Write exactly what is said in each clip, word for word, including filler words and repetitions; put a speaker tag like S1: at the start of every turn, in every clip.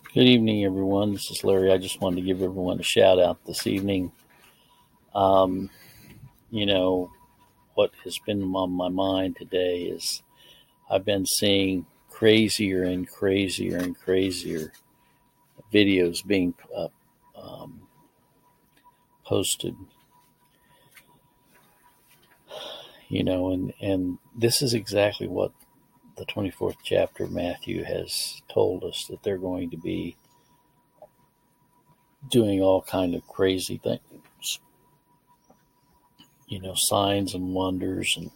S1: Good evening, everyone. This is Larry. I just wanted to give everyone a shout out this evening. Um, you know, what has been on my mind today is I've been seeing crazier and crazier and crazier videos being uh, um, posted, you know, and, and this is exactly what the twenty-fourth chapter of Matthew has told us, that they're going to be doing all kind of crazy things, you know, signs and wonders, and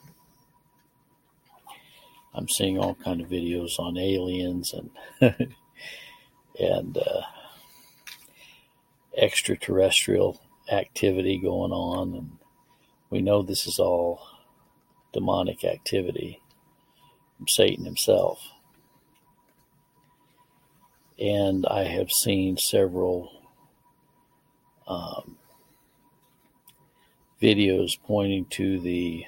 S1: I'm seeing all kind of videos on aliens and and uh, extraterrestrial activity going on, and we know this is all demonic activity from Satan himself. And I have seen several um, videos pointing to the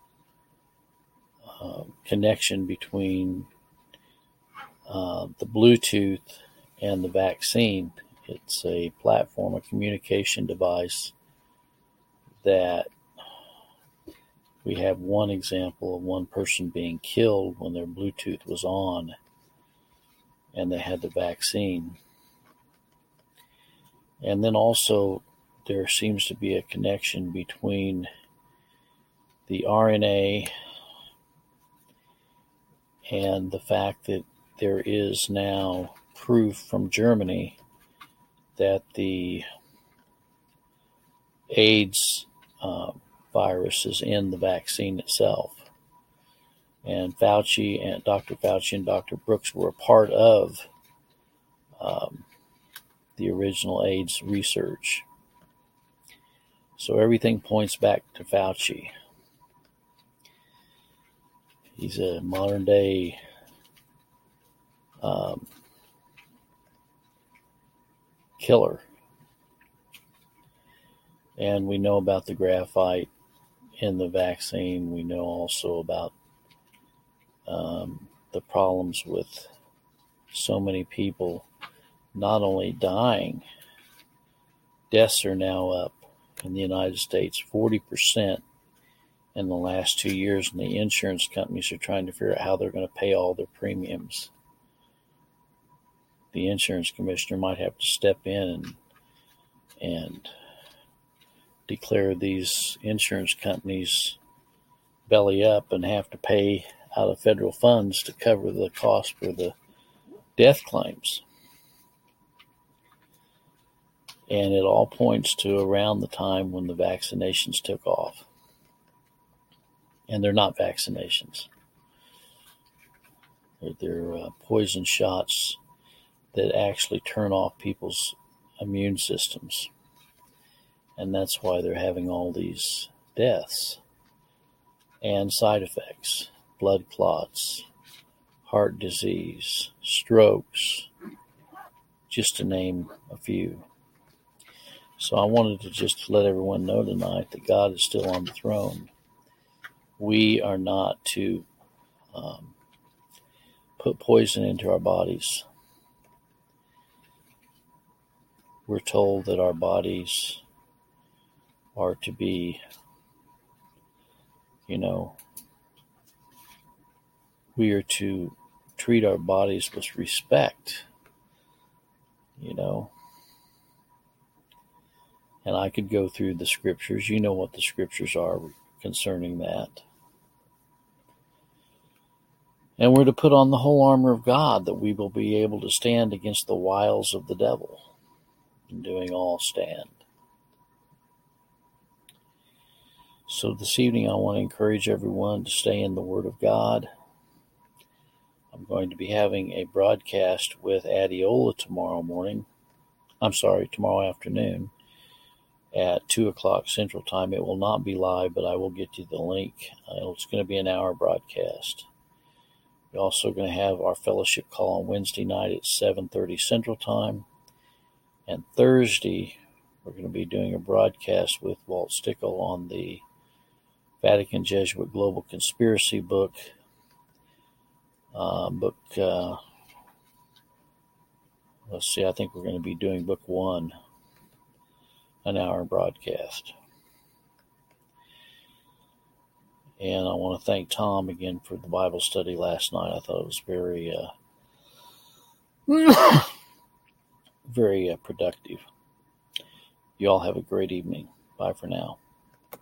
S1: uh, connection between uh, the Bluetooth and the vaccine. It's a platform, a communication device that we have one example of one person being killed when their Bluetooth was on and they had the vaccine. And then also there seems to be a connection between the R N A and the fact that there is now proof from Germany that the AIDS uh, virus is in the vaccine itself. And Fauci and Doctor Fauci and Doctor Brooks were a part of um, the original AIDS research. So everything points back to Fauci. He's a modern day um, killer. And we know about the graphite in the vaccine. We know also about um, the problems with so many people not only dying, deaths are now up in the United States forty percent in the last two years, and the insurance companies are trying to figure out how they're going to pay all their premiums. The insurance commissioner might have to step in and, and declare these insurance companies belly up and have to pay out of federal funds to cover the cost for the death claims. And it all points to around the time when the vaccinations took off. And they're not vaccinations. They're, they're uh, poison shots that actually turn off people's immune systems. And that's why they're having all these deaths and side effects, blood clots, heart disease, strokes, just to name a few. So I wanted to just let everyone know tonight that God is still on the throne. We are not to um, put poison into our bodies. We're told that our bodies are to be, you know, we are to treat our bodies with respect, you know. And I could go through the scriptures. You know what the scriptures are concerning that. And we're to put on the whole armor of God, that we will be able to stand against the wiles of the devil, and doing all stand. So this evening I want to encourage everyone to stay in the Word of God. I'm going to be having a broadcast with Adiola tomorrow morning. I'm sorry, tomorrow afternoon at two o'clock Central Time. It will not be live, but I will get you the link. Uh, it's going to be an hour broadcast. We're also going to have our fellowship call on Wednesday night at seven thirty Central Time. And Thursday, we're going to be doing a broadcast with Walt Stickle on the Vatican Jesuit Global Conspiracy book. Uh, book, uh, let's see, I think we're going to be doing book one, an hour broadcast. And I want to thank Tom again for the Bible study last night. I thought it was very, uh, very uh, productive. You all have a great evening. Bye for now.